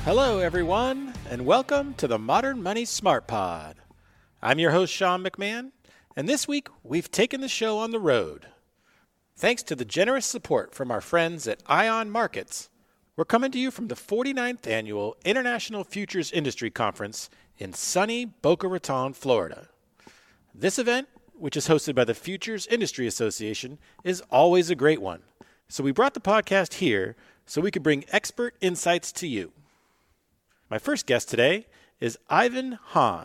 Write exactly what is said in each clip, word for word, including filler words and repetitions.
Hello, everyone, and welcome to the Modern Money Smart Pod. I'm your host, Sean McMahon, and this week we've taken the show on the road. Thanks to the generous support from our friends at Ion Markets, we're coming to you from the forty-ninth Annual International Futures Industry Conference in sunny Boca Raton, Florida. This event, which is hosted by the Futures Industry Association, is always a great one. So we brought the podcast here so we could bring expert insights to you. My first guest today is Ivan Hahn.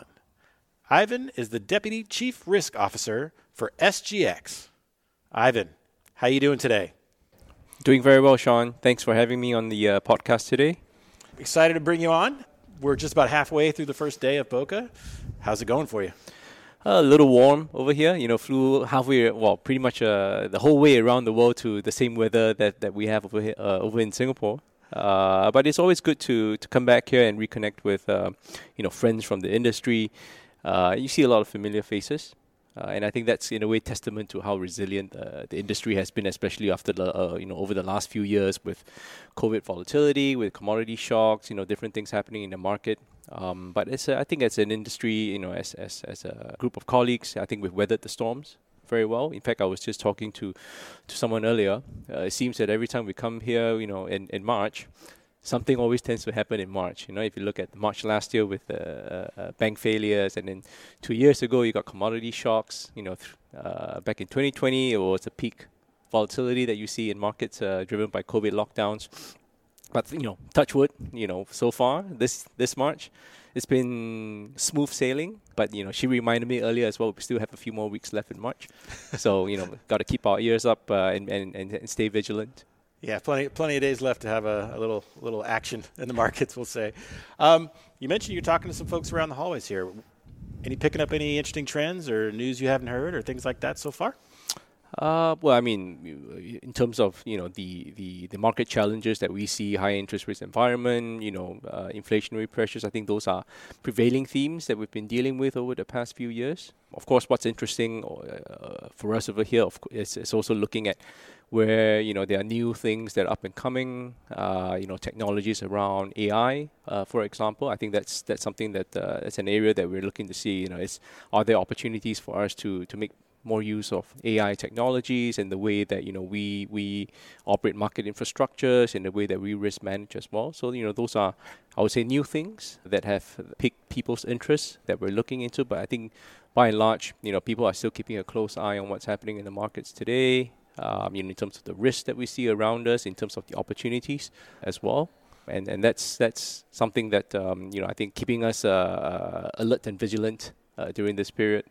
Ivan is the Deputy Chief Risk Officer for S G X. Ivan, how you doing today? Doing very well, Sean. Thanks for having me on the uh, podcast today. Excited to bring you on. We're just about halfway through the first day of Boca. How's it going for you? A little warm over here. You know, flew halfway, well, pretty much uh, the whole way around the world to the same weather that, that we have over here, uh, over in Singapore. Uh, but it's always good to, to come back here and reconnect with, uh, you know, friends from the industry. Uh, you see a lot of familiar faces. Uh, and I think that's, in a way, testament to how resilient uh, the industry has been, especially after the, uh, you know, over the last few years with COVID volatility, with commodity shocks, you know, different things happening in the market. Um, but it's a, I think as an industry, you know, as, as as a group of colleagues, I think we've weathered the storms very well. In fact, I was just talking to, to someone earlier. Uh, it seems that every time we come here, you know, in, in March, something always tends to happen in March. You know, if you look at March last year with uh, uh, bank failures, and then two years ago you got commodity shocks. You know, th- uh, back in twenty twenty it was a peak volatility that you see in markets uh, driven by COVID lockdowns. But, you know, touch wood, you know, so far, this this March, it's been smooth sailing. But, you know, she reminded me earlier as well, we still have a few more weeks left in March. So, you know, got to keep our ears up uh, and, and, and stay vigilant. Yeah, plenty plenty of days left to have a, a little little action in the markets, we'll say. Um, you mentioned you're talking to some folks around the hallways here. Any picking up any interesting trends or news you haven't heard or things like that so far? Uh, well, I mean, in terms of, you know, the, the, the market challenges that we see, high interest rates environment, you know, uh, inflationary pressures, I think those are prevailing themes that we've been dealing with over the past few years. Of course, what's interesting uh, for us over here of co- is, is also looking at where, you know, there are new things that are up and coming, uh, you know, technologies around A I, uh, for example. I think that's that's something that uh, that's an area that we're looking to see. You know, is are there opportunities for us to to make more use of A I technologies and the way that, you know, we we operate market infrastructures and the way that we risk manage as well. So, you know, those are, I would say, new things that have piqued people's interest that we're looking into. But I think by and large, you know, people are still keeping a close eye on what's happening in the markets today, um, you know, in terms of the risks that we see around us, in terms of the opportunities as well. And and that's that's something that, um, you know, I think keeping us uh, alert and vigilant uh, during this period.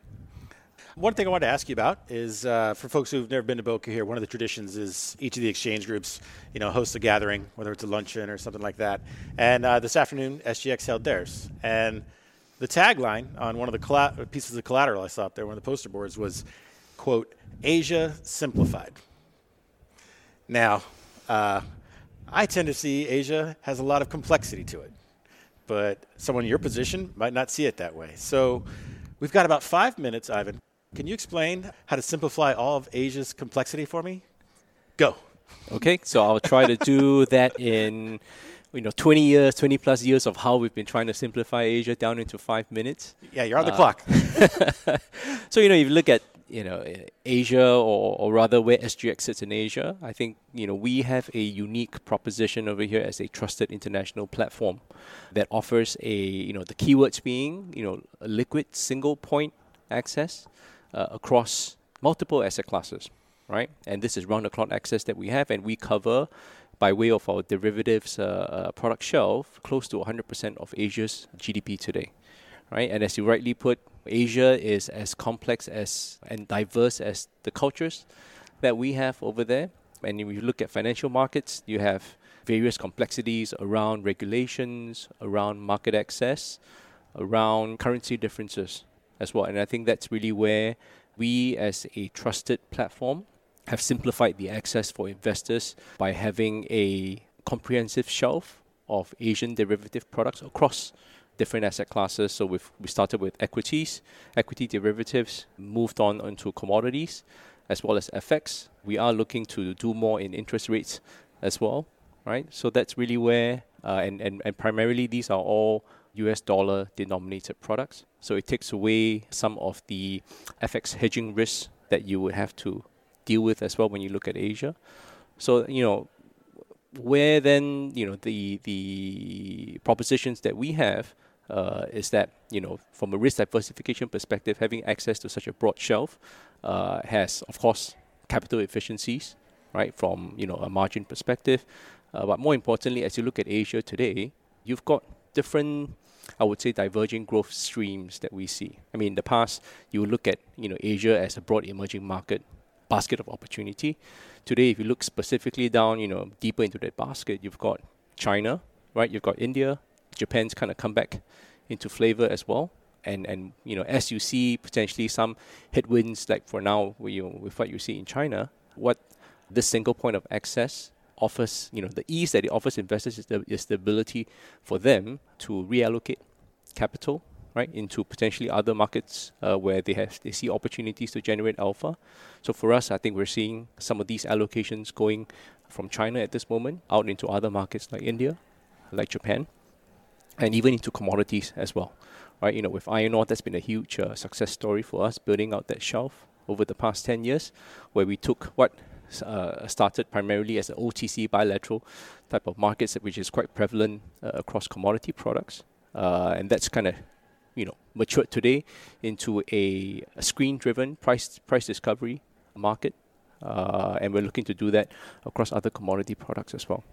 One thing I wanted to ask you about is, uh, for folks who've never been to Boca here, one of the traditions is each of the exchange groups, you know, hosts a gathering, whether it's a luncheon or something like that. And uh, this afternoon, S G X held theirs. And the tagline on one of the colla- pieces of collateral I saw up there, one of the poster boards, was, quote, Asia Simplified. Now, uh, I tend to see Asia has a lot of complexity to it, but someone in your position might not see it that way. So we've got about five minutes, Ivan. Can you explain how to simplify all of Asia's complexity for me? Go. Okay, so I'll try to do that in, you know, twenty years, twenty plus years of how we've been trying to simplify Asia down into five minutes. Yeah, you're on the uh, clock. So, you know, if you look at, you know, Asia, or, or rather where S G X sits in Asia, I think, you know, we have a unique proposition over here as a trusted international platform that offers a, you know, the keywords being, you know, a liquid single point access uh, across multiple asset classes, right? And this is round-the-clock access that we have, and we cover, by way of our derivatives uh, uh, product shelf, close to one hundred percent of Asia's G D P today, right? And as you rightly put, Asia is as complex as and diverse as the cultures that we have over there. And if you look at financial markets, you have various complexities around regulations, around market access, around currency differences as well. And I think that's really where we, as a trusted platform, have simplified the access for investors by having a comprehensive shelf of Asian derivative products across different asset classes. So we've we started with equities, equity derivatives, moved on into commodities, as well as F X. We are looking to do more in interest rates as well, right? So that's really where Uh, and, and, and primarily these are all U S dollar denominated products. So it takes away some of the F X hedging risks that you would have to deal with as well when you look at Asia. So, you know, where then, you know, the the propositions that we have uh, is that, you know, from a risk diversification perspective, having access to such a broad shelf uh, has, of course, capital efficiencies, right, from, you know, a margin perspective. Uh, but more importantly, as you look at Asia today, you've got different, I would say, diverging growth streams that we see. I mean, in the past, you look at, you know, Asia as a broad emerging market basket of opportunity. Today, if you look specifically down, you know, deeper into that basket, you've got China, right? You've got India. Japan's kind of come back into flavor as well. And, and you know, as you see potentially some headwinds, like for now, you know, with what you see in China, what this single point of access offers, you know, the ease that it offers investors is the, is the ability for them to reallocate capital, right, into potentially other markets uh, where they have they see opportunities to generate alpha. So for us, I think we're seeing some of these allocations going from China at this moment out into other markets like India, like Japan, and even into commodities as well, right? You know, with iron ore, that's been a huge uh, success story for us, building out that shelf over the past ten years, where we took what uh, started primarily as an O T C bilateral type of markets, which is quite prevalent uh, across commodity products, uh, and that's kind of, you know, matured today into a, a screen-driven price price discovery market, uh, and we're looking to do that across other commodity products as well.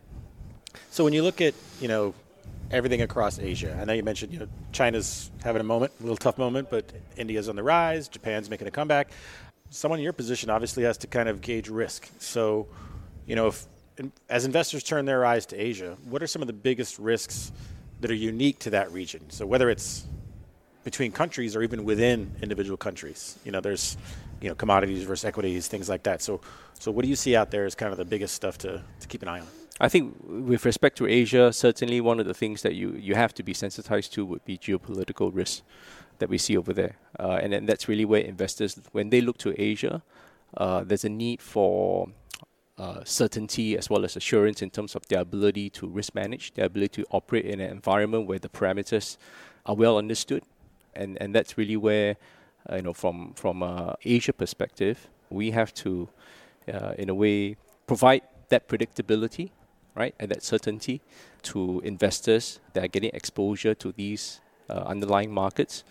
So when you look at, you know, everything across Asia, I know you mentioned, you know, China's having a moment, a little tough moment, but India's on the rise, Japan's making a comeback. Someone in your position obviously has to kind of gauge risk. So, you know, if as investors turn their eyes to Asia, what are some of the biggest risks that are unique to that region? So whether it's between countries or even within individual countries, you know, there's, you know, commodities versus equities, things like that. So, so what do you see out there as kind of the biggest stuff to, to keep an eye on? I think with respect to Asia, certainly one of the things that you, you have to be sensitized to would be geopolitical risks that we see over there. Uh, and then that's really where investors, when they look to Asia, uh, there's a need for uh, certainty as well as assurance in terms of their ability to risk manage, their ability to operate in an environment where the parameters are well understood. And and that's really where, uh, you know, from from uh, Asia perspective, we have to, uh, in a way, provide that predictability, right, and that certainty to investors that are getting exposure to these uh, underlying markets.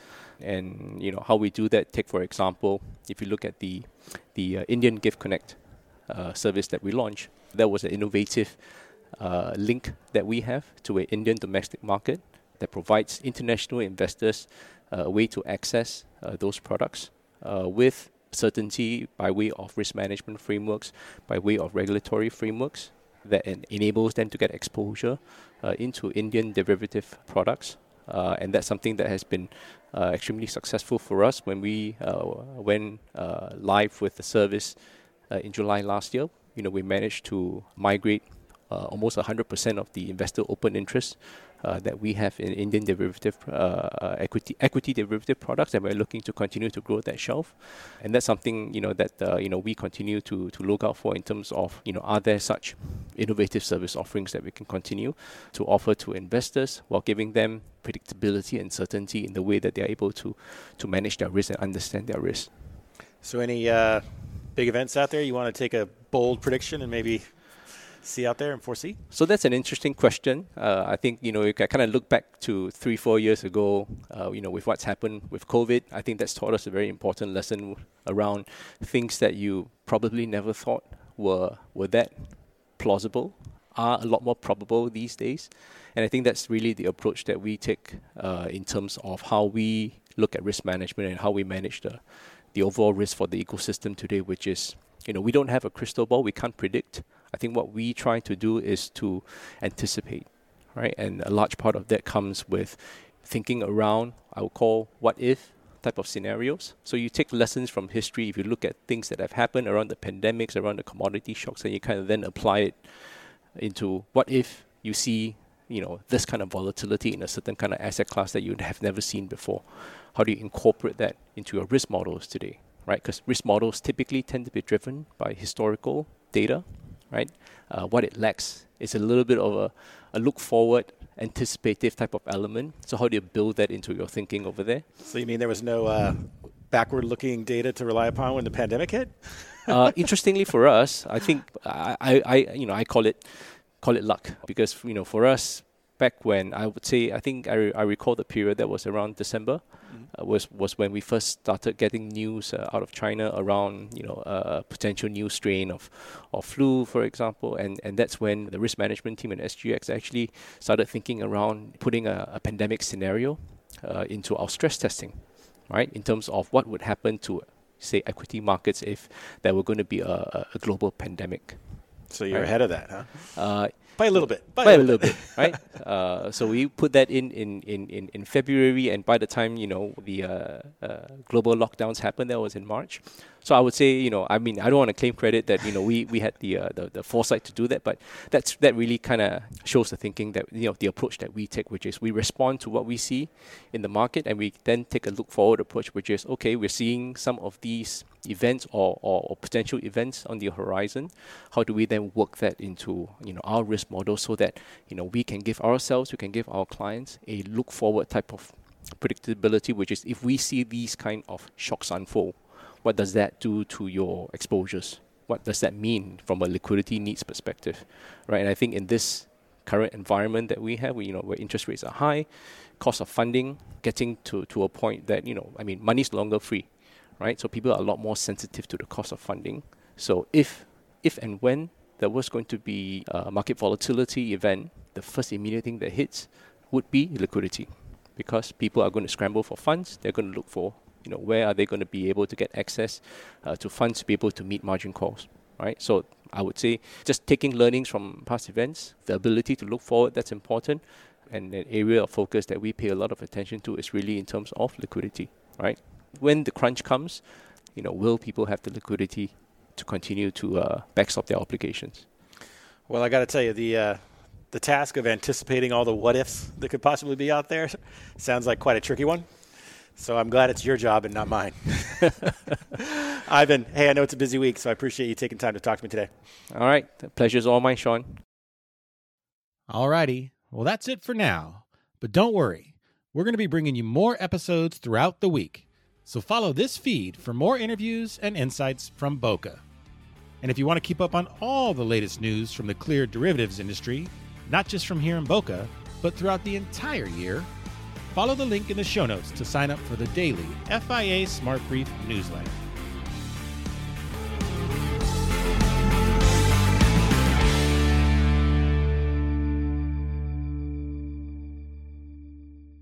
And you know how we do that. Take for example, if you look at the the uh, Indian Gift Connect uh, service that we launched, that was an innovative uh, link that we have to an Indian domestic market that provides international investors Uh, a way to access uh, those products uh, with certainty by way of risk management frameworks, by way of regulatory frameworks that en- enables them to get exposure uh, into Indian derivative products. Uh, and that's something that has been uh, extremely successful for us when we uh, went uh, live with the service uh, in July last year. You know, we managed to migrate uh, almost one hundred percent of the investor open interest Uh, that we have in Indian derivative uh, uh, equity equity derivative products, and we're looking to continue to grow that shelf. And that's something, you know, that uh, you know we continue to to look out for in terms of, you know, are there such innovative service offerings that we can continue to offer to investors while giving them predictability and certainty in the way that they're able to to manage their risk and understand their risk. So any uh, big events out there you want to take a bold prediction and maybe see out there and foresee? So that's an interesting question. Uh, I think, you know, you can kind of look back to three, four years ago, uh, you know, with what's happened with COVID. I think that's taught us a very important lesson around things that you probably never thought were were that plausible, are a lot more probable these days. And I think that's really the approach that we take uh, in terms of how we look at risk management and how we manage the, the overall risk for the ecosystem today, which is, you know, we don't have a crystal ball. We can't predict. I think what we try to do is to anticipate, right? And a large part of that comes with thinking around, I would call, what if type of scenarios. So you take lessons from history. If you look at things that have happened around the pandemics, around the commodity shocks, and you kind of then apply it into what if you see, you know, this kind of volatility in a certain kind of asset class that you have never seen before. How do you incorporate that into your risk models today, right? Because risk models typically tend to be driven by historical data, right? Uh, what it lacks is a little bit of a, a look forward, anticipative type of element. So how do you build that into your thinking over there? So you mean there was no uh, backward-looking data to rely upon when the pandemic hit? uh, interestingly, for us, I think I, I, I, you know, I call it call it luck, because you know, for us, back when I would say, I think I, re- I recall the period that was around December, mm-hmm. uh, was was when we first started getting news uh, out of China around, you know, a uh, potential new strain of, of flu, for example, and and that's when the risk management team at S G X actually started thinking around putting a, a pandemic scenario uh, into our stress testing, right? In terms of what would happen to, say, equity markets if there were going to be a, a global pandemic. So you're right. ahead of that, huh? Uh, by a little bit. By, by a little bit, bit right? Uh, so we put that in in, in, in in February, and by the time, you know, the uh, uh, global lockdowns happened, that was in March. So I would say, you know, I mean, I don't want to claim credit that, you know, we, we had the, uh, the the foresight to do that, but that's that really kind of shows the thinking that, you know, the approach that we take, which is we respond to what we see in the market, and we then take a look forward approach, which is, okay, we're seeing some of these events or, or, or potential events on the horizon. How do we then work that into, you know, our risk model so that, you know, we can give ourselves, we can give our clients a look forward type of predictability, which is if we see these kind of shocks unfold, what does that do to your exposures? What does that mean from a liquidity needs perspective, right? And I think in this current environment that we have, we, you know, where interest rates are high, cost of funding getting to, to a point that, you know, I mean, money's no longer free, right? So people are a lot more sensitive to the cost of funding. So if if and when there was going to be a market volatility event, the first immediate thing that hits would be liquidity, because people are going to scramble for funds. They're going to look for, you know, where are they going to be able to get access uh, to funds to be able to meet margin calls, right? So I would say just taking learnings from past events, the ability to look forward, that's important. And an area of focus that we pay a lot of attention to is really in terms of liquidity, right? When the crunch comes, you know, will people have the liquidity to continue to uh, backstop their obligations? Well, I got to tell you, the uh, the task of anticipating all the what-ifs that could possibly be out there sounds like quite a tricky one. So I'm glad it's your job and not mine. Ivan, hey, I know it's a busy week, so I appreciate you taking time to talk to me today. All right. The pleasure's all mine, Sean. All righty. Well, that's it for now. But don't worry. We're going to be bringing you more episodes throughout the week. So follow this feed for more interviews and insights from Boca. And if you want to keep up on all the latest news from the cleared derivatives industry, not just from here in Boca, but throughout the entire year, follow the link in the show notes to sign up for the daily F I A Smart Brief newsletter.